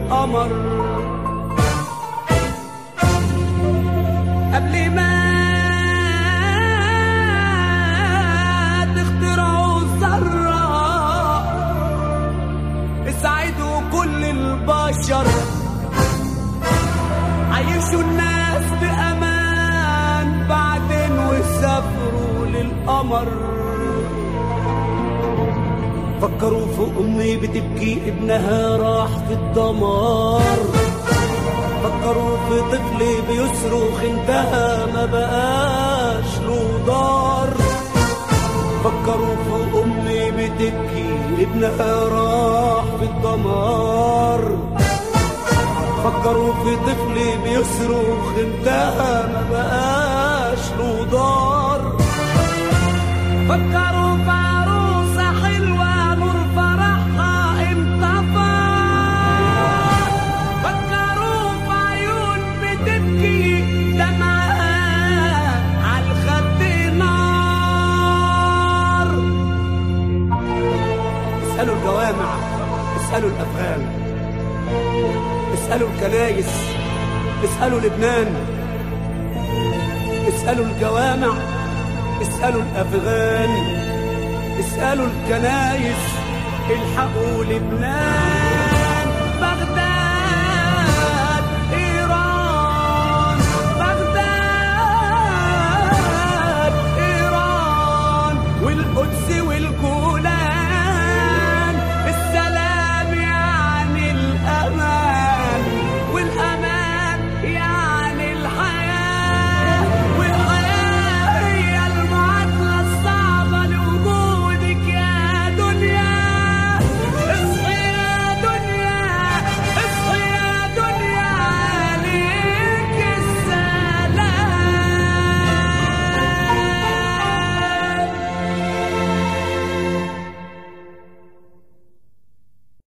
للقمر قبل ما تخترعوا الذرة اسعدوا كل البشر عيشوا الناس بأمان بعدين وسافروا للقمر فكروا في أمي بتبكي ابنها راح في الدمار فكروا في طفل بيصرخ انتهى ما بقاش له دار فكروا في أمي بتبكي ابنها راح في الدمار فكروا في طفل بيصرخ انتهى ما بقاش له دار فكروا في عروسة حلوة نور فرحها انطفى فكروا في عيون بتبكي دمعها عالخد نار اسألوا الجوامع اسألوا الأفغان اسألوا الكنايس اسألوا لبنان اسألوا الجوامع اسألوا الأفغان اسألوا الكنايس الحقوا لبنان